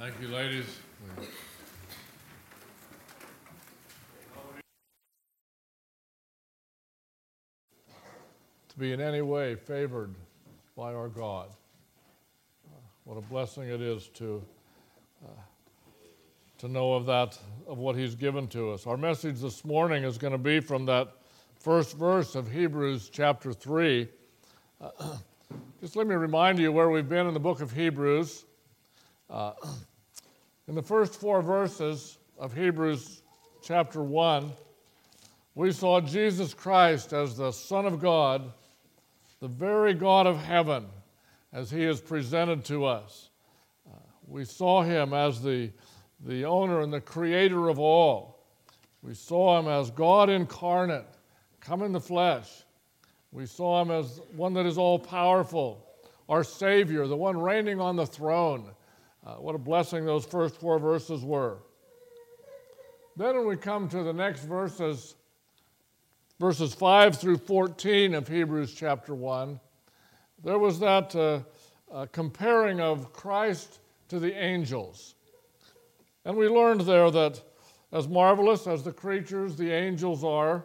Thank you, ladies. To be in any way favored by our God. What a blessing it is to know of that, of what He's given to us. Our message this morning is going to be from that first verse of Hebrews chapter 3. Just let me remind you where we've been in the book of Hebrews. In the first 4 verses of Hebrews chapter 1, we saw Jesus Christ as the Son of God, the very God of heaven, as He is presented to us. We saw Him as the owner and the creator of all. We saw Him as God incarnate, come in the flesh. We saw Him as one that is all-powerful, our Savior, the one reigning on the throne. What a blessing those first 4 verses were. Then when we come to the next verses 5 through 14 of Hebrews chapter 1, there was that comparing of Christ to the angels. And we learned there that as marvelous as the creatures, the angels are,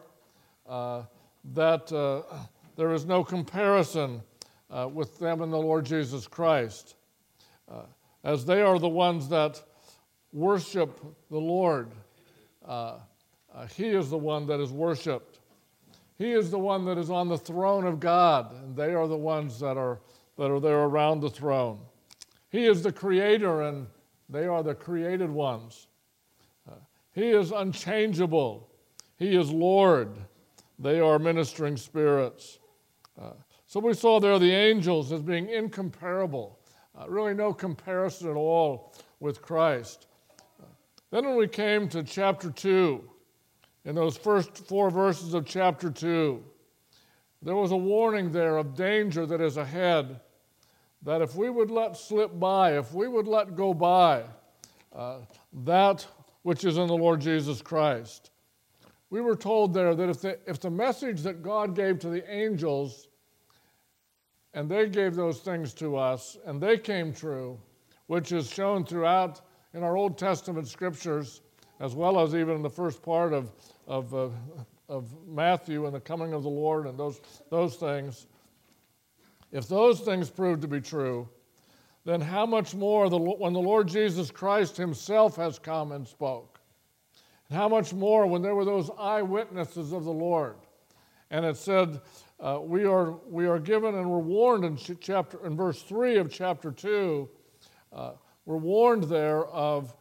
that there is no comparison with them and the Lord Jesus Christ, as they are the ones that worship the Lord. He is the one that is worshiped. He is the one that is on the throne of God, and they are the ones that are there around the throne. He is the creator, and they are the created ones. He is unchangeable. He is Lord. They are ministering spirits. So we saw there the angels as being incomparable. Really no comparison at all with Christ. Then when we came to chapter 2, in those first 4 verses of chapter 2, there was a warning there of danger that is ahead, that if we would let slip by, if we would let go by that which is in the Lord Jesus Christ. We were told there that if the message that God gave to the angels, and they gave those things to us, and they came true, which is shown throughout in our Old Testament scriptures, as well as even in the first part of Matthew and the coming of the Lord and those things. If those things prove to be true, then how much more when the Lord Jesus Christ Himself has come and spoke? And how much more when there were those eyewitnesses of the Lord? And it said, we are given and we're warned in verse 3 of chapter 2, we're warned there of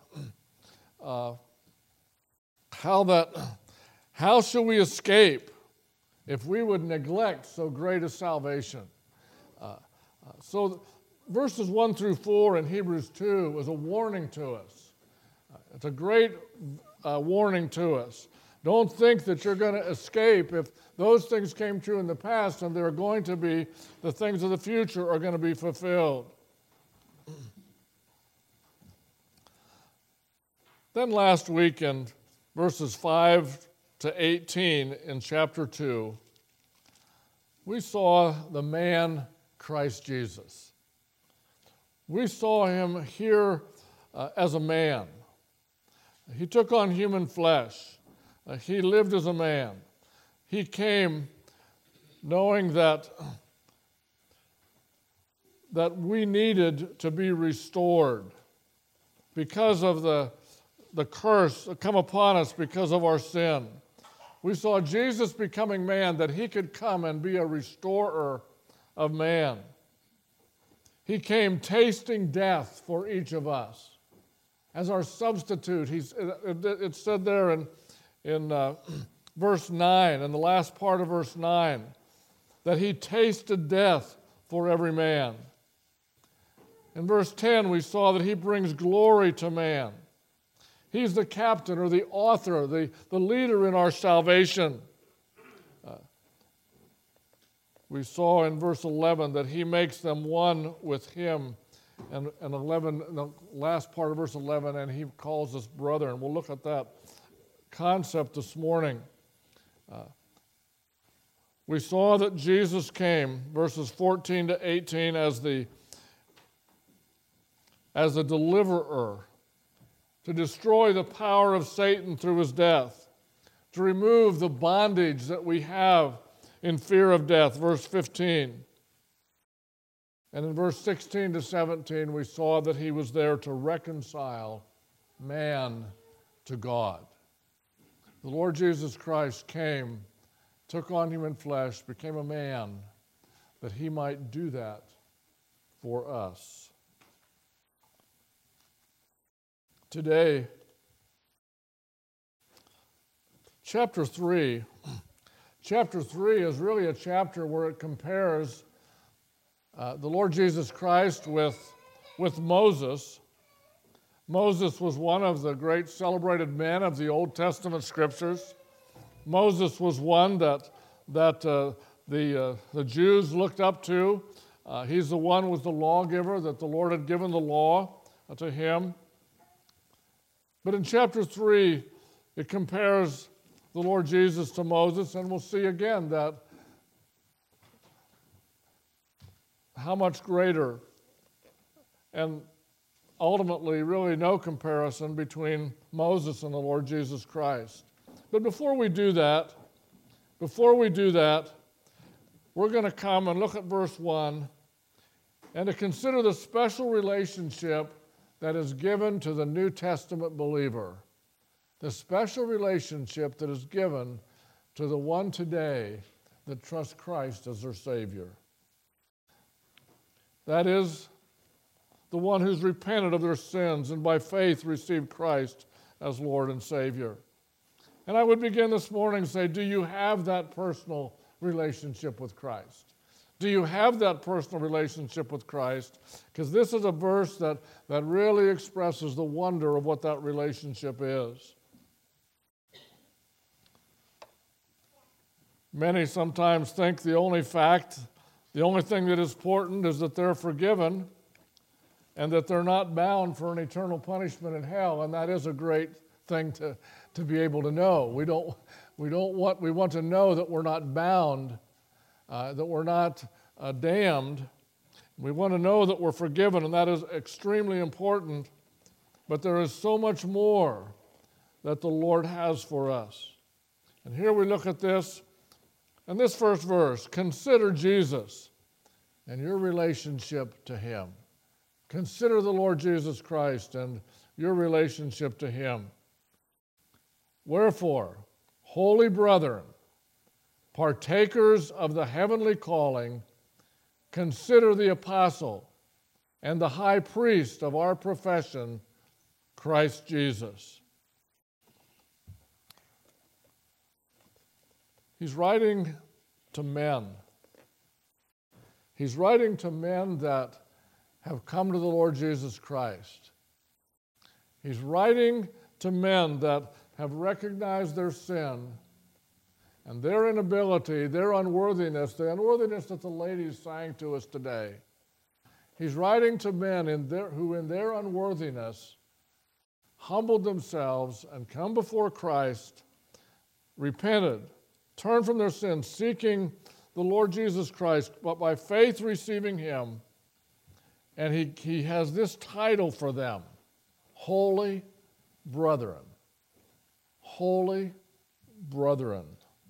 how shall we escape if we would neglect so great a salvation? So verses 1 through 4 in Hebrews 2 was a warning to us. It's a great warning to us. Don't think that you're going to escape if those things came true in the past and they're going to be, the things of the future are going to be fulfilled. Then last week in verses 5 to 18 in chapter 2, we saw the man Christ Jesus. We saw Him here as a man. He took on human flesh. He lived as a man. He came knowing that we needed to be restored because of the curse that come upon us because of our sin. We saw Jesus becoming man, that He could come and be a restorer of man. He came tasting death for each of us as our substitute. It said there in verse 9, in the last part of verse 9, that He tasted death for every man. In verse 10, we saw that He brings glory to man. He's the captain or the author, the leader in our salvation. We saw in verse 11 that He makes them one with Him. And 11, in the last part of verse 11, and He calls us brother. And we'll look at that concept this morning. We saw that Jesus came, verses 14 to 18, as the deliverer, to destroy the power of Satan through his death, to remove the bondage that we have in fear of death, verse 15. And in verse 16 to 17, we saw that he was there to reconcile man to God. The Lord Jesus Christ came, took on human flesh, became a man, that he might do that for us. Today, chapter 3 is really a chapter where it compares the Lord Jesus Christ with Moses. Moses was one of the great celebrated men of the Old Testament scriptures. Moses was one that the Jews looked up to. He's the one who was the lawgiver, that the Lord had given the law to him. But in chapter 3, it compares the Lord Jesus to Moses, and we'll see again that how much greater, and ultimately really no comparison between Moses and the Lord Jesus Christ. But before we do that, we're going to come and look at verse 1 and to consider the special relationship that is given to the New Testament believer. The special relationship that is given to the one today that trusts Christ as their Savior. That is, the one who's repented of their sins and by faith received Christ as Lord and Savior. And I would begin this morning and say, do you have that personal relationship with Christ? Do you have that personal relationship with Christ? Because this is a verse that really expresses the wonder of what that relationship is. Many sometimes think the only thing that is important is that they're forgiven and that they're not bound for an eternal punishment in hell, and that is a great thing to be able to know. We want to know that we're not bound, that we're not damned. We want to know that we're forgiven, and that is extremely important. But there is so much more that the Lord has for us. And here we look at this, and this first verse, consider Jesus and your relationship to him. Consider the Lord Jesus Christ and your relationship to him. Wherefore, holy brethren, partakers of the heavenly calling, consider the apostle and the high priest of our profession, Christ Jesus. He's writing to men. He's writing to men that have come to the Lord Jesus Christ. He's writing to men that have recognized their sin and their inability, their unworthiness, the unworthiness that the ladies sang to us today. He's writing to men who in their unworthiness humbled themselves and come before Christ, repented, turned from their sins, seeking the Lord Jesus Christ, but by faith receiving him. And he has this title for them, Holy Brethren. Holy Brethren.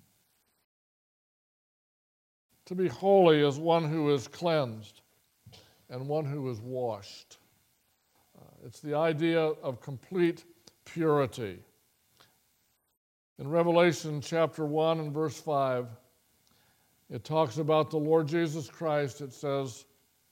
To be holy is one who is cleansed and one who is washed. It's the idea of complete purity. In Revelation chapter 1 and verse 5, it talks about the Lord Jesus Christ. It says,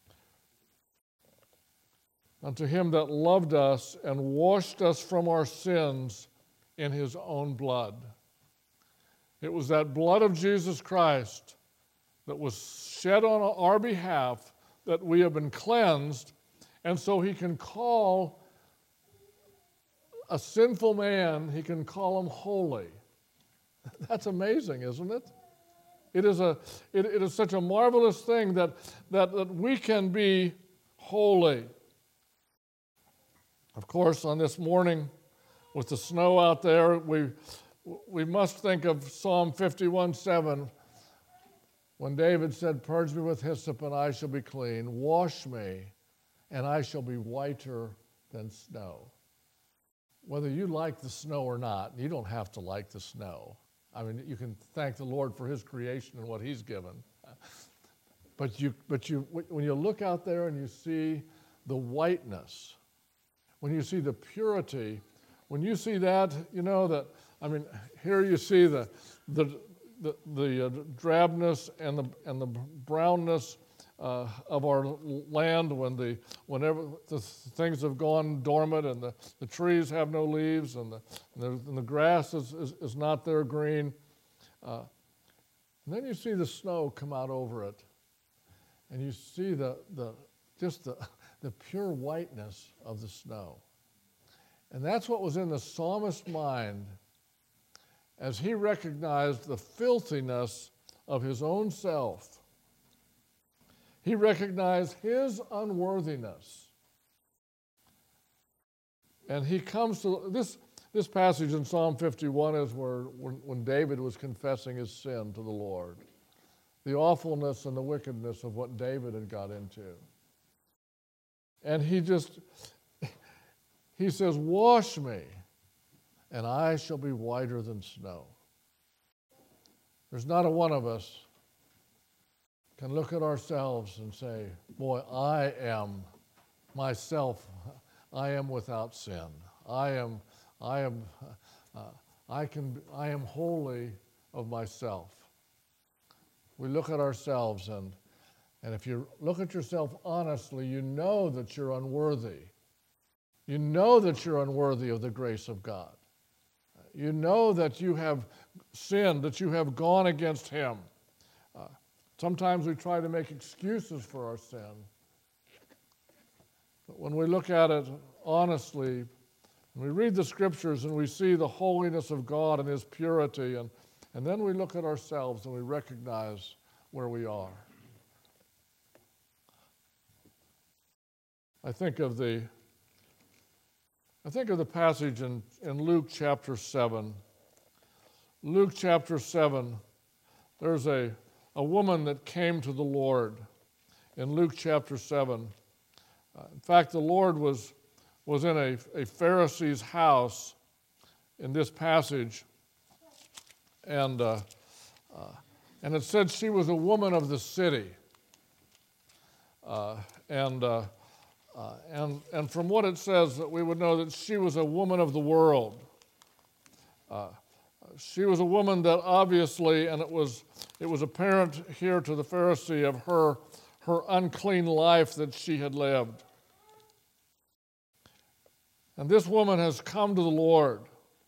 unto him that loved us and washed us from our sins in his own blood. It was that blood of Jesus Christ that was shed on our behalf that we have been cleansed, and so he can call a sinful man, he can call him holy. That's amazing, isn't it? It is such a marvelous thing that we can be holy. Of course, on this morning, with the snow out there, we must think of Psalm 51:7, when David said, purge me with hyssop and I shall be clean. Wash me and I shall be whiter than snow. whether you like the snow or not, you don't have to like the snow. I mean, you can thank the Lord for his creation and what he's given. But when you look out there and you see the whiteness, when you see the purity, when you see that, you know that, I mean, here you see the drabness and the brownness of our land whenever the things have gone dormant and the trees have no leaves and the grass is not there green. And then you see the snow come out over it, and you see the pure whiteness of the snow. And that's what was in the psalmist's mind as he recognized the filthiness of his own self. He recognized his unworthiness. And he comes to this passage in Psalm 51 is when David was confessing his sin to the Lord, the awfulness and the wickedness of what David had got into. And he says, wash me, and I shall be whiter than snow. There's not a one of us can look at ourselves and say, boy, I am without sin. I am holy of myself. We look at ourselves, and if you look at yourself honestly, you know that you're unworthy. You know that you're unworthy of the grace of God. You know that you have sinned, that you have gone against him. Sometimes we try to make excuses for our sin. But when we look at it honestly, we read the scriptures and we see the holiness of God and his purity, and then we look at ourselves and we recognize where we are. I think of the passage in Luke chapter 7. Luke chapter 7, there's a woman that came to the Lord in Luke chapter 7. In fact, the Lord was in a Pharisee's house in this passage, and it said she was a woman of the city. And from what it says, that we would know that she was a woman of the world. She was a woman that obviously, and it was apparent here to the Pharisee of her unclean life that she had lived. And this woman has come to the Lord,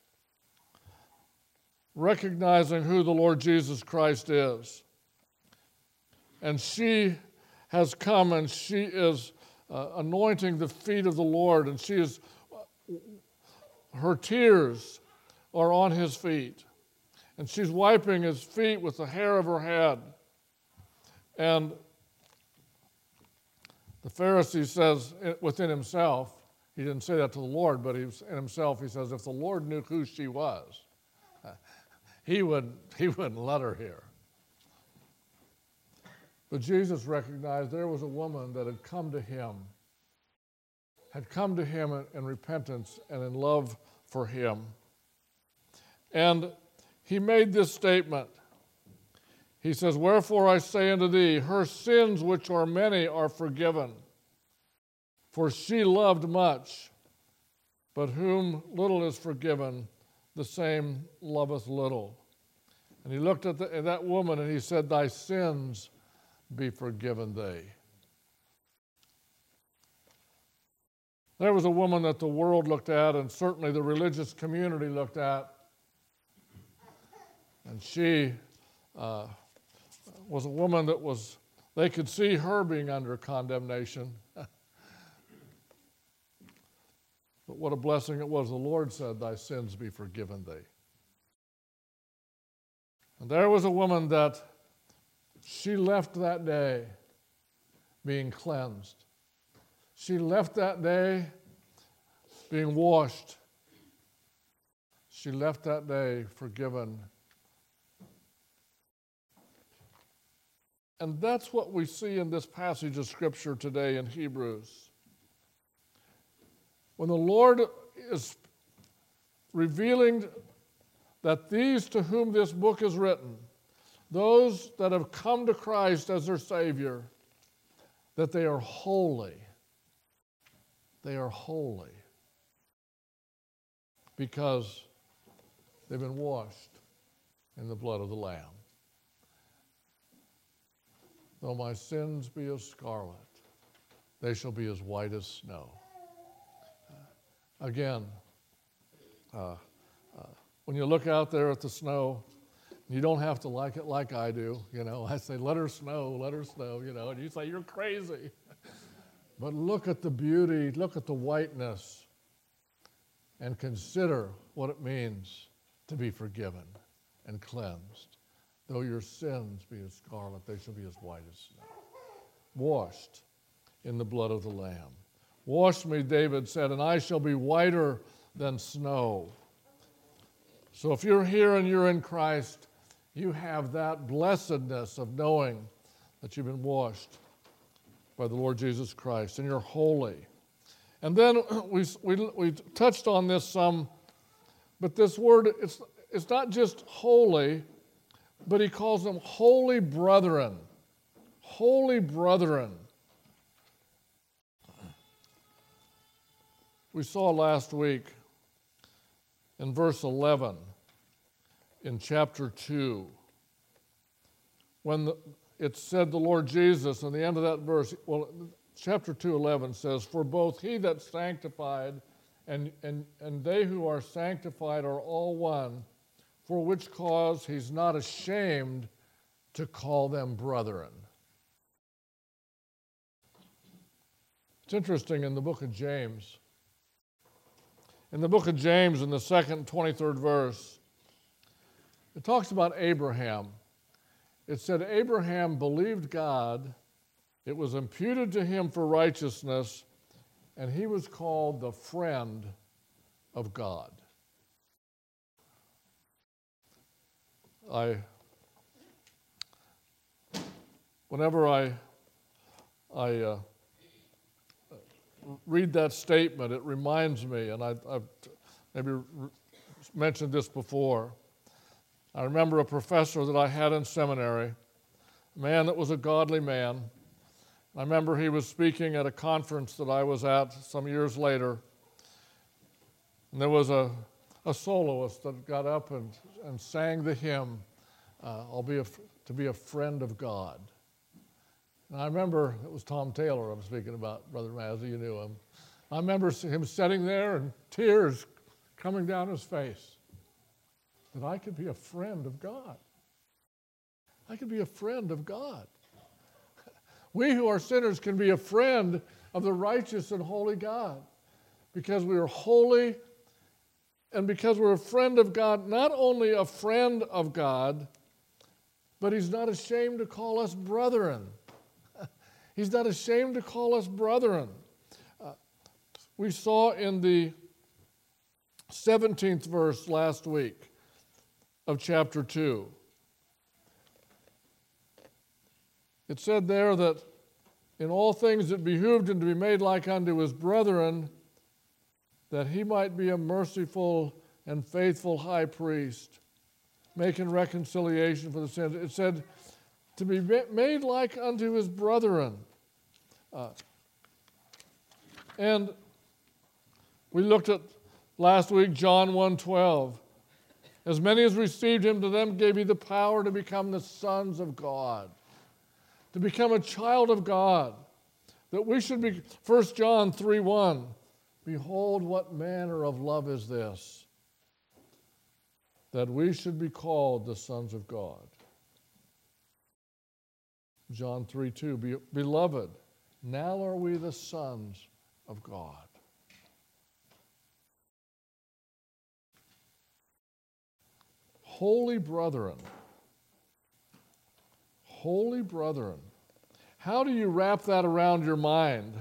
recognizing who the Lord Jesus Christ is. And she has come and she is anointing the feet of the Lord, and her tears are on his feet, and she's wiping his feet with the hair of her head. And the Pharisee says within himself, he didn't say that to the Lord, but in himself he says, if the Lord knew who she was, he wouldn't let her here. But Jesus recognized there was a woman that had come to him in repentance and in love for him. And he made this statement. He says, wherefore I say unto thee, her sins which are many are forgiven. For she loved much, but whom little is forgiven, the same loveth little. And he looked at that woman and he said, thy sins be forgiven thee. There was a woman that the world looked at, and certainly the religious community looked at, and she was a woman that they could see her being under condemnation. But what a blessing it was. The Lord said, thy sins be forgiven thee. And there was a woman that she left that day being cleansed. She left that day being washed. She left that day forgiven. And that's what we see in this passage of Scripture today in Hebrews. When the Lord is revealing that these to whom this book is written, those that have come to Christ as their Savior, that they are holy. They are holy because they've been washed in the blood of the Lamb. Though my sins be as scarlet, they shall be as white as snow. Again, when you look out there at the snow, you don't have to like it like I do. I say, let her snow, and you say, you're crazy. But look at the beauty, look at the whiteness, and consider what it means to be forgiven and cleansed. Though your sins be as scarlet, they shall be as white as snow. Washed in the blood of the Lamb. Wash me, David said, and I shall be whiter than snow. So if you're here and you're in Christ, you have that blessedness of knowing that you've been washed by the Lord Jesus Christ, and you're holy. And then we touched on this some, but this word, it's not just holy, but he calls them holy brethren. Holy brethren. We saw last week in verse 11 in chapter 2, when it said the Lord Jesus, in the end of that verse, chapter 2:11 says, for both he that sanctified and they who are sanctified are all one, for which cause he's not ashamed to call them brethren. It's interesting in the book of James. In the book of James, in the 2nd, 23rd verse, it talks about Abraham. It said, Abraham believed God, it was imputed to him for righteousness, and he was called the friend of God. Whenever I read that statement, it reminds me, and I've maybe mentioned this before. I remember a professor that I had in seminary, a man that was a godly man. I remember he was speaking at a conference that I was at some years later, and there was a soloist that got up and sang the hymn, to be a friend of God. And I remember, it was Tom Taylor I'm speaking about, Brother Mazzy, you knew him. I remember him sitting there and tears coming down his face, that I could be a friend of God. I could be a friend of God. We who are sinners can be a friend of the righteous and holy God because we are holy and because we're a friend of God, not only a friend of God, but he's not ashamed to call us brethren. He's not ashamed to call us brethren. We saw in the 17th verse last week of chapter 2. It said there that in all things it behooved him to be made like unto his brethren, that he might be a merciful and faithful high priest, making reconciliation for the sins. It said to be made like unto his brethren. And we looked at last week John 1:12. As many as received him, to them gave he the power to become the sons of God, to become a child of God, that we should be, 1 John 3:1, behold, what manner of love is this, that we should be called the sons of God. John 3:2, beloved, now are we the sons of God. Holy brethren. Holy brethren. How do you wrap that around your mind?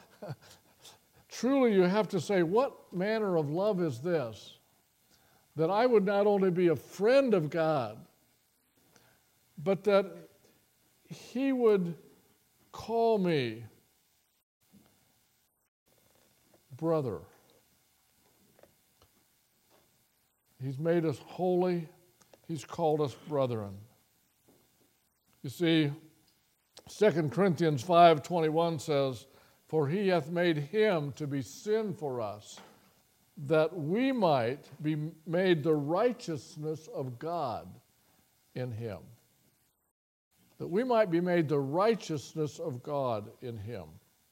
Truly you have to say, what manner of love is this? That I would not only be a friend of God, but that he would call me brother. He's made us holy. He's called us brethren. You see, 2 Corinthians 5:21 says, "For he hath made him to be sin for us, that we might be made the righteousness of God in him." That we might be made the righteousness of God in him.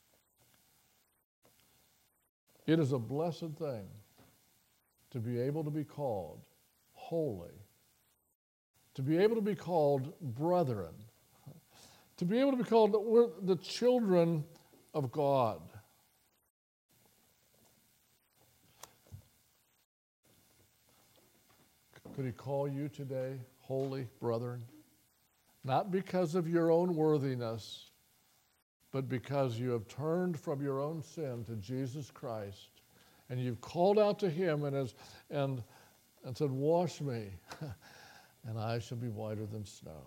It is a blessed thing to be able to be called holy, to be able to be called brethren, to be able to be called that we're the children of God. Could he call you today holy brethren? Not because of your own worthiness, but because you have turned from your own sin to Jesus Christ, and you've called out to him and said, "Wash me, and I shall be whiter than snow."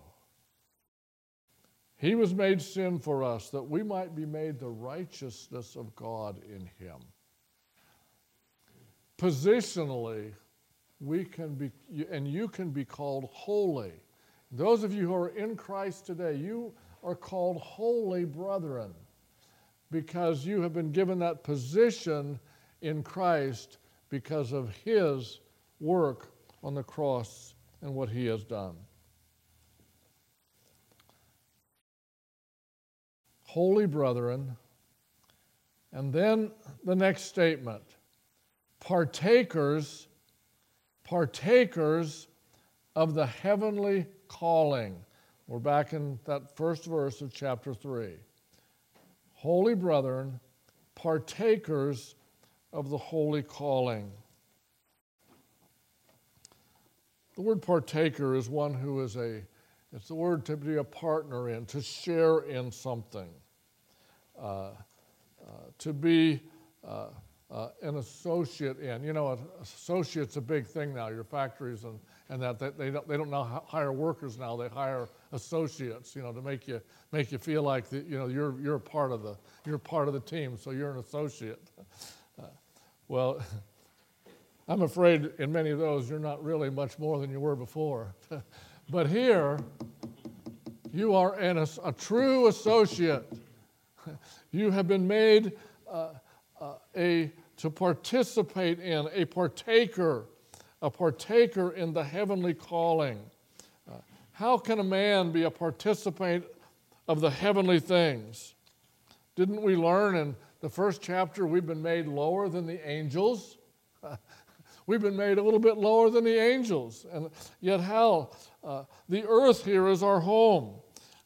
He was made sin for us, that we might be made the righteousness of God in him. Positionally, we can be, and you can be called holy. Those of you who are in Christ today, you are called holy brethren because you have been given that position in Christ because of his work on the cross and what he has done. Holy brethren. And then the next statement, partakers of the heavenly calling. We're back in that first verse of chapter 3. Holy brethren, partakers of the holy calling. The word partaker is one who is it's the word to be a partner in, to share in something, to be an associate in. You know, an associate's a big thing now. Your factories and that they don't now hire workers now. They hire associates. You know, to make you feel like you're a part of the team. So you're an associate. Well, I'm afraid in many of those you're not really much more than you were before. But here, you are a true associate. You have been made to participate in, a partaker in the heavenly calling. How can a man be a participant of the heavenly things? Didn't we learn in the first chapter we've been made lower than the angels? We've been made a little bit lower than the angels. And yet the earth here is our home.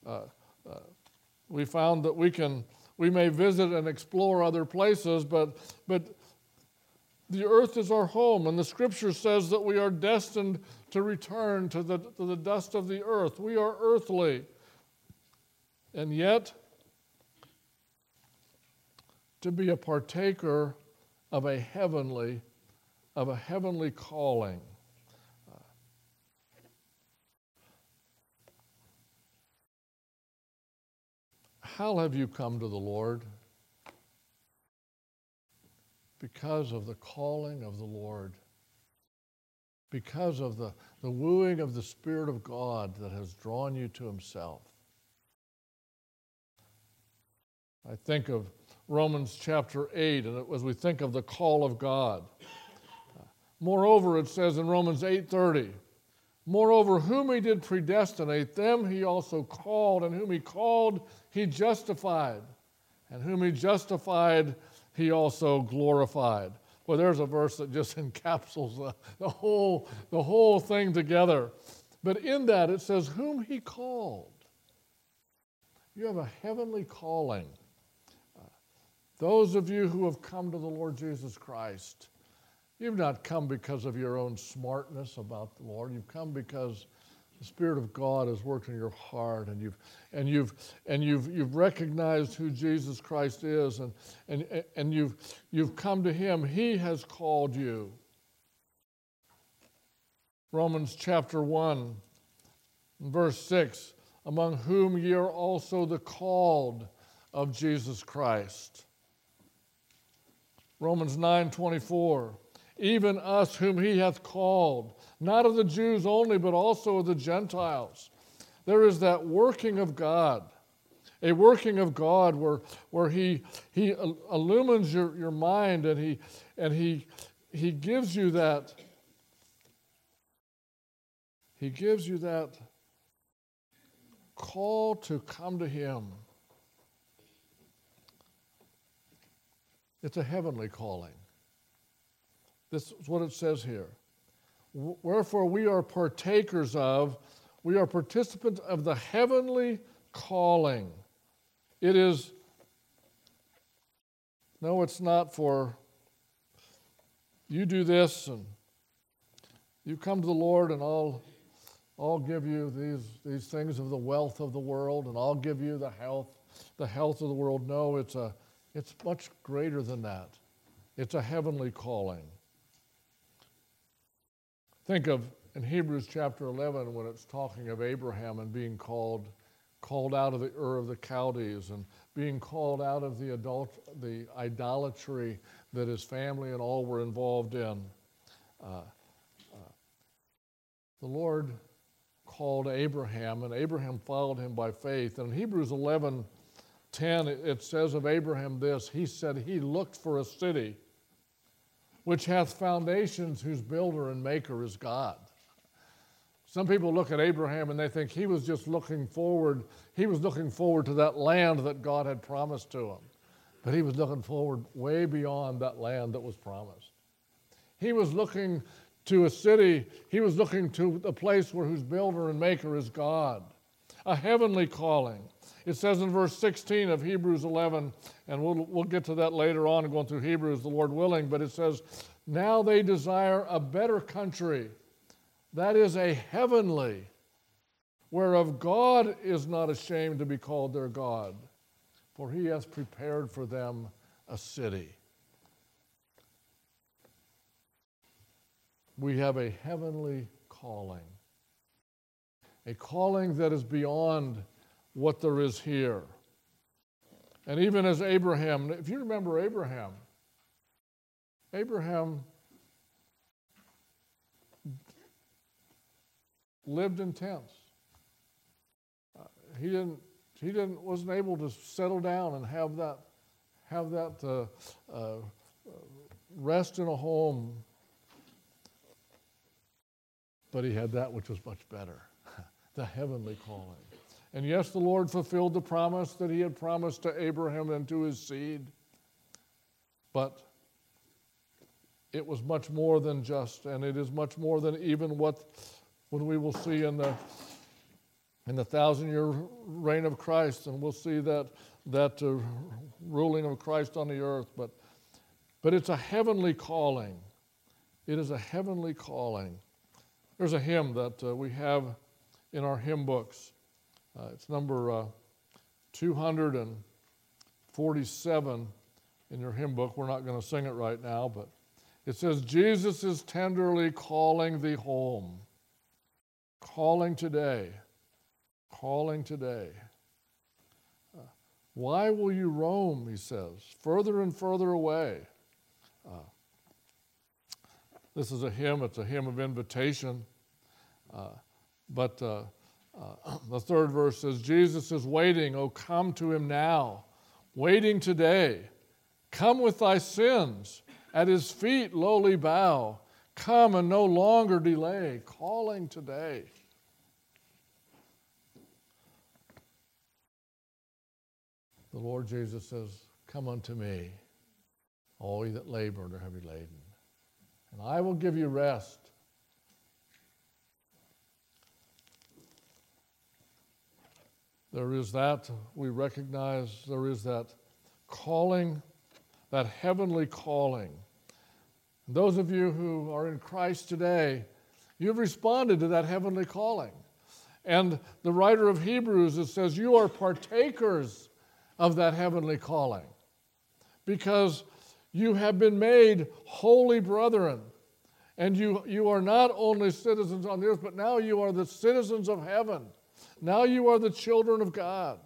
We found that we may visit and explore other places, but the earth is our home, and the Scripture says that we are destined to return to the dust of the earth. We are earthly. And yet, to be a partaker of a heavenly calling. How have you come to the Lord? Because of the calling of the Lord. Because of the wooing of the Spirit of God that has drawn you to himself. I think of Romans chapter 8, and as we think of the call of God. Moreover, it says in Romans 8:30, moreover, whom he did predestinate, them he also called, and whom he called, he justified. And whom he justified, he also glorified. Well, there's a verse that just encapsulates the whole thing together. But in that it says, whom he called. You have a heavenly calling. Those of you who have come to the Lord Jesus Christ, you've not come because of your own smartness about the Lord. You've come because the Spirit of God has worked in your heart, and you've recognized who Jesus Christ is, and you've come to him. He has called you. Romans chapter 1, verse 6, among whom ye are also the called of Jesus Christ. Romans 9:24, even us whom he hath called, not of the Jews only, but also of the Gentiles. There is that working of God, a working of God where he illumines your mind, and he gives you that. He gives you that call to come to him. It's a heavenly calling. This is what it says here. Wherefore we are partakers of, we are participants of the heavenly calling. It is, no, it's not for you do this and you come to the Lord and I'll give you these things of the wealth of the world, and I'll give you the health of the world. No, it's much greater than that. It's a heavenly calling. Think of in Hebrews chapter 11 when it's talking of Abraham and being called out of the Ur of the Chaldees and being called out of the idolatry that his family and all were involved in. The Lord called Abraham, and Abraham followed him by faith. And in Hebrews 11:10, it says of Abraham this, he said he looked for a city which hath foundations, whose builder and maker is God. Some people look at Abraham and they think he was just looking forward. He was looking forward to that land that God had promised to him. But he was looking forward way beyond that land that was promised. He was looking to a city, he was looking to a place whose builder and maker is God. A heavenly calling. It says in verse 16 of Hebrews 11, and we'll get to that later on going through Hebrews, the Lord willing, but it says, now they desire a better country, that is a heavenly, whereof God is not ashamed to be called their God, for he hath prepared for them a city. We have a heavenly calling, a calling that is beyond what there is here. And even as Abraham, if you remember Abraham lived in tents. He wasn't able to settle down and have that rest in a home. But he had that which was much better, the heavenly calling. And yes, the Lord fulfilled the promise that he had promised to Abraham and to his seed. But it was much more than just, and it is much more than even what we will see in the 1,000-year reign of Christ, and we'll see that ruling of Christ on the earth. But it's a heavenly calling. It is a heavenly calling. There's a hymn that we have in our hymn books. It's number 247 in your hymn book. We're not going to sing it right now, but it says, Jesus is tenderly calling thee home. Calling today. Calling today. Why will you roam, he says, further and further away? This is a hymn. It's a hymn of invitation. But the third verse says, Jesus is waiting. Oh, come to him now. Waiting today. Come with thy sins. At his feet lowly bow. Come and no longer delay. Calling today. The Lord Jesus says, come unto me, all ye that labor and are heavy laden, and I will give you rest. There is that, we recognize there is that calling, that heavenly calling. And those of you who are in Christ today, you've responded to that heavenly calling. And the writer of Hebrews, it says, you are partakers of that heavenly calling because you have been made holy brethren. And you are not only citizens on the earth, but now you are the citizens of heaven. Now you are the children of God.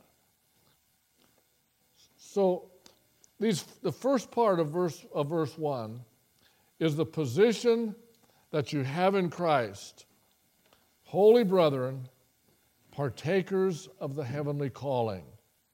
So the first part of verse 1 is the position that you have in Christ. Holy brethren, partakers of the heavenly calling.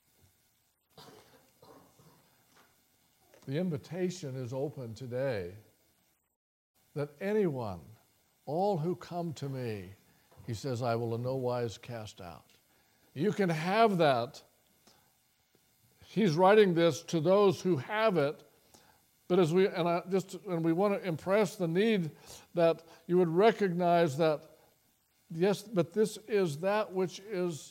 The invitation is open today that anyone, all who come to me, he says, I will in no wise cast out. You can have that. He's writing this to those who have it, but we want to impress the need that you would recognize that, yes, but this is that which is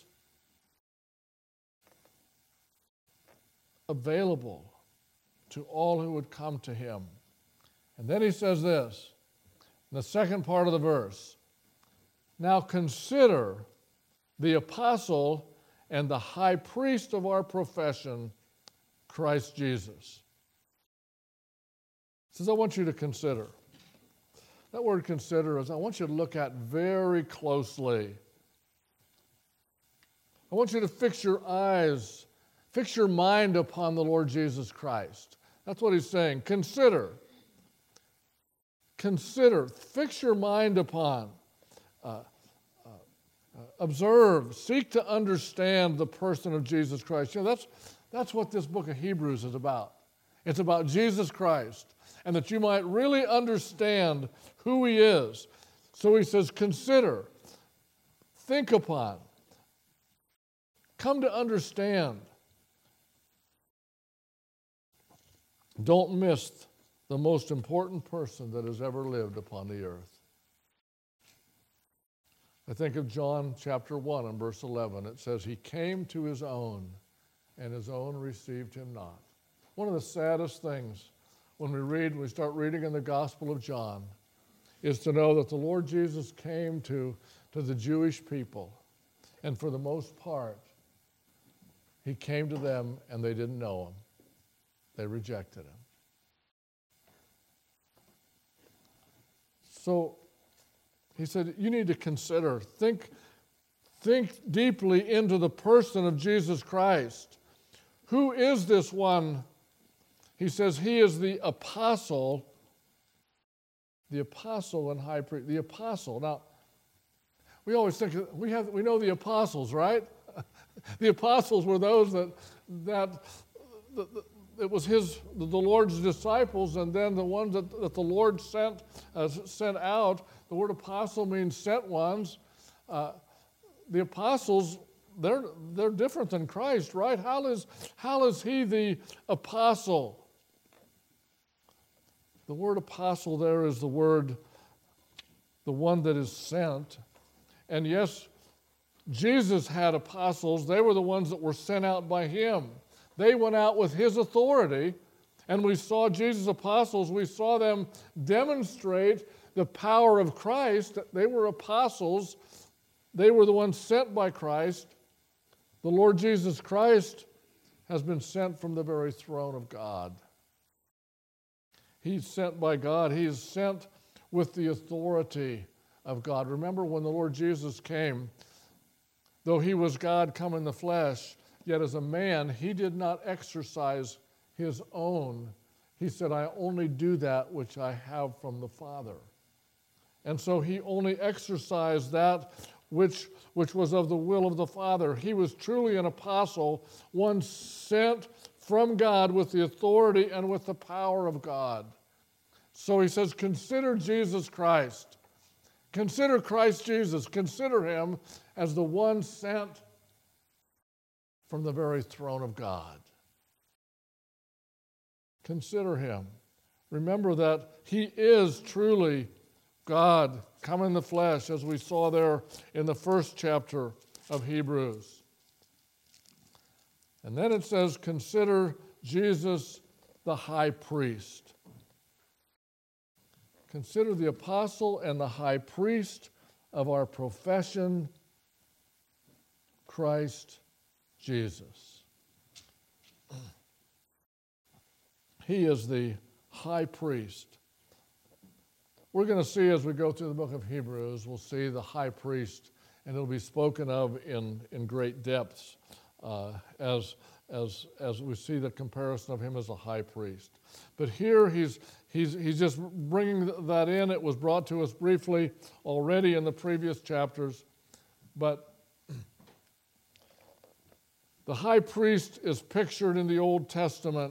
available to all who would come to him. And then he says this, in the second part of the verse, now consider the apostle and the high priest of our profession, Christ Jesus. He says, I want you to consider. That word consider is I want you to look at very closely. I want you to fix your eyes, fix your mind upon the Lord Jesus Christ. That's what he's saying. Consider. Consider. Fix your mind upon. Observe. Seek to understand the person of Jesus Christ. You know, that's what this book of Hebrews is about. It's about Jesus Christ, and that you might really understand who he is. So he says, consider, think upon, come to understand. Don't miss the most important person that has ever lived upon the earth. I think of John chapter 1 and verse 11. It says, he came to his own, and his own received him not. One of the saddest things when we start reading in the Gospel of John is to know that the Lord Jesus came to the Jewish people, and for the most part, he came to them and they didn't know him. They rejected him. So he said, you need to consider, think deeply into the person of Jesus Christ. Who is this one? He says he is the apostle and high priest. The apostle. Now, we always think we know the apostles, right? The apostles were those that it was the Lord's disciples, and then the ones that the Lord sent out. The word apostle means sent ones. The apostles, they're different than Christ, right? How is he the apostle? The word apostle there is the one that is sent. And yes, Jesus had apostles. They were the ones that were sent out by him. They went out with his authority, and we saw Jesus' apostles. We saw them demonstrate the power of Christ. They were apostles. They were the ones sent by Christ. The Lord Jesus Christ has been sent from the very throne of God. He's sent by God. He is sent with the authority of God. Remember when the Lord Jesus came, though he was God come in the flesh, yet as a man, he did not exercise his own. He said, I only do that which I have from the Father. And so he only exercised that which was of the will of the Father. He was truly an apostle, one sent from God with the authority and with the power of God. So he says, consider Jesus Christ. Consider Christ Jesus. Consider him as the one sent from the very throne of God. Consider him. Remember that he is truly God come in the flesh, as we saw there in the first chapter of Hebrews. And then it says, consider Jesus the high priest. Consider the apostle and the high priest of our profession, Christ Jesus. He is the high priest. We're going to see as we go through the book of Hebrews, we'll see the high priest, and it'll be spoken of in great depths as we see the comparison of him as a high priest. But here he's He's just bringing that in. It was brought to us briefly already in the previous chapters. But the high priest is pictured in the Old Testament.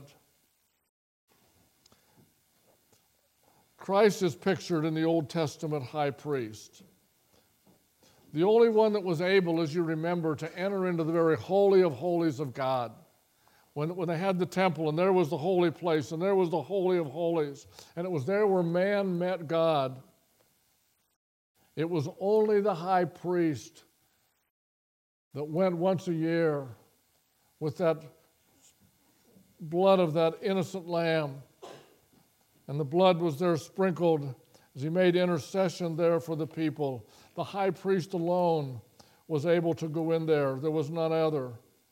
Christ is pictured in the Old Testament high priest. The only one that was able, as you remember, to enter into the very holy of holies of God. When they had the temple, and there was the holy place, and there was the holy of holies, and it was there where man met God. It was only the high priest that went once a year with that blood of that innocent lamb. And the blood was there sprinkled as he made intercession there for the people. The high priest alone was able to go in there. There was none other.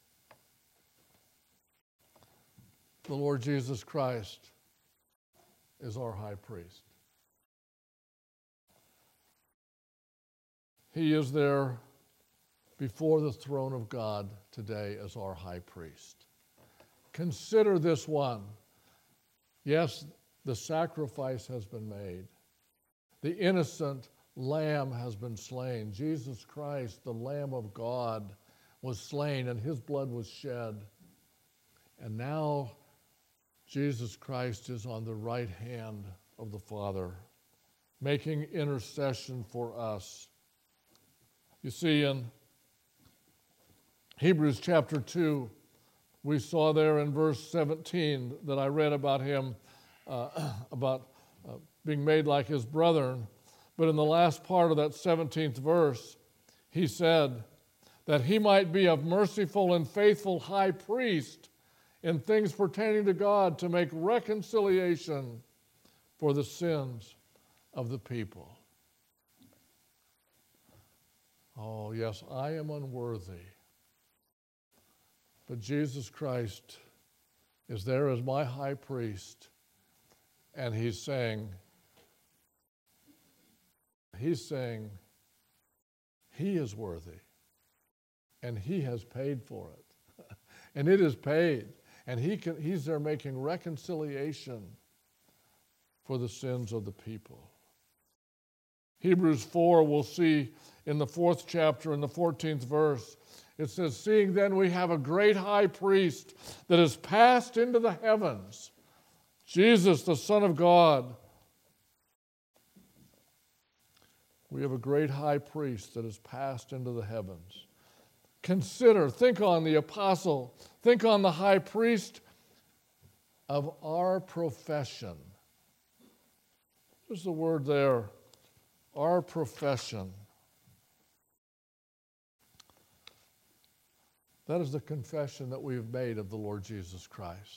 The Lord Jesus Christ is our high priest. He is there before the throne of God today as our high priest. Consider this one. Yes, the sacrifice has been made. The innocent lamb has been slain. Jesus Christ, the Lamb of God, was slain and his blood was shed. And now Jesus Christ is on the right hand of the Father, making intercession for us. You see, in Hebrews chapter 2, we saw there in verse 17 that I read about him, being made like his brethren. But in the last part of that 17th verse, he said that he might be a merciful and faithful high priest in things pertaining to God to make reconciliation for the sins of the people. Oh, yes, I am unworthy. But Jesus Christ is there as my high priest, and he's saying, he is worthy, and he has paid for it. And it is paid. And he's there making reconciliation for the sins of the people. Hebrews 4, we'll see in the 4th chapter, in the 14th verse, it says, "Seeing then we have a great high priest that is passed into the heavens, Jesus, the Son of God." We have a great high priest that is passed into the heavens. Consider, think on the apostle, think on the high priest of our profession. There's the word there, our profession. That is the confession that we have made of the Lord Jesus Christ.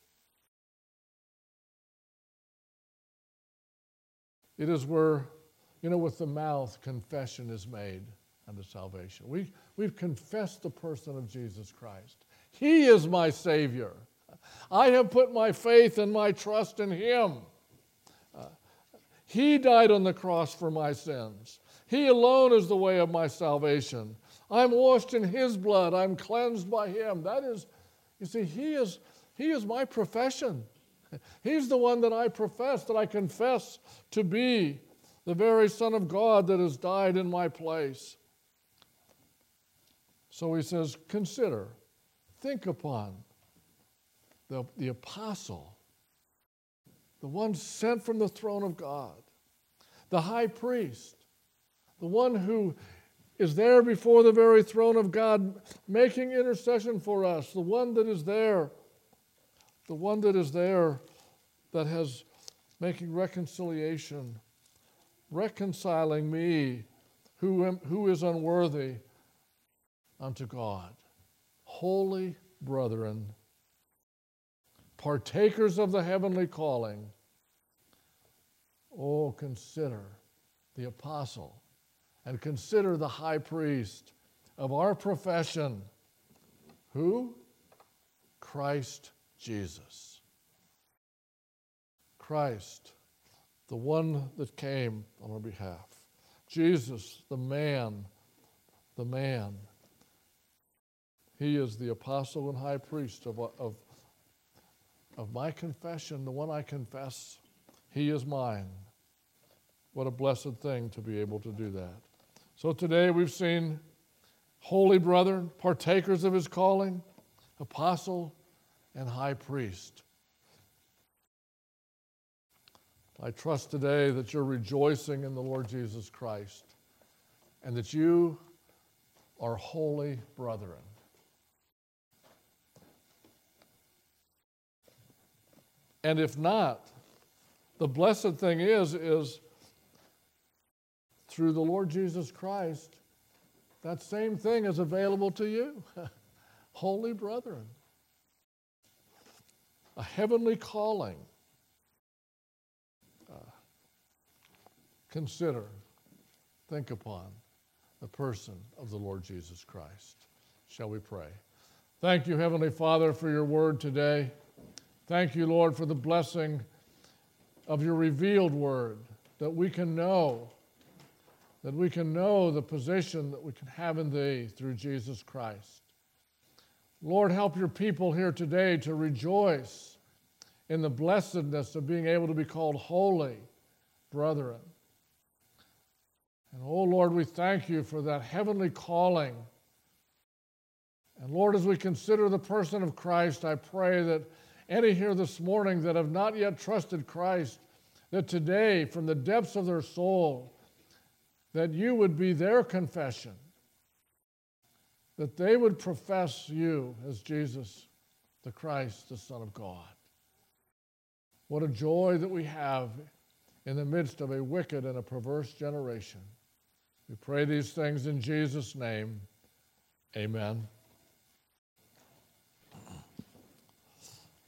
It is where, with the mouth, confession is made unto salvation. We've confessed the person of Jesus Christ. He is my Savior. I have put my faith and my trust in him. He died on the cross for my sins. He alone is the way of my salvation. I'm washed in his blood. I'm cleansed by him. That is, you see, he is my profession. He's the one that I profess, that I confess to be the very Son of God that has died in my place. So he says, consider, think upon the apostle, the one sent from the throne of God, the high priest, the one who is there before the very throne of God, making intercession for us, the one that is there, that has making reconciliation, reconciling me, who is unworthy, unto God. Holy brethren, partakers of the heavenly calling, oh, consider the apostle and consider the high priest of our profession. Who? Christ Jesus. Christ, the one that came on our behalf. Jesus, the man. He is the apostle and high priest of my confession, the one I confess. He is mine. What a blessed thing to be able to do that. So today we've seen holy brethren, partakers of his calling, apostle, and high priest. I trust today that you're rejoicing in the Lord Jesus Christ and that you are holy brethren. And if not, the blessed thing is through the Lord Jesus Christ, that same thing is available to you. Holy brethren. A heavenly calling. Consider, think upon the person of the Lord Jesus Christ. Shall we pray? Thank you, Heavenly Father, for your word today. Thank you, Lord, for the blessing of your revealed word, that we can know the position that we can have in thee through Jesus Christ. Lord, help your people here today to rejoice in the blessedness of being able to be called holy brethren. And oh Lord, we thank you for that heavenly calling. And Lord, as we consider the person of Christ, I pray that any here this morning that have not yet trusted Christ, that today, from the depths of their soul, that you would be their confession, that they would profess you as Jesus, the Christ, the Son of God. What a joy that we have in the midst of a wicked and a perverse generation. We pray these things in Jesus' name. Amen.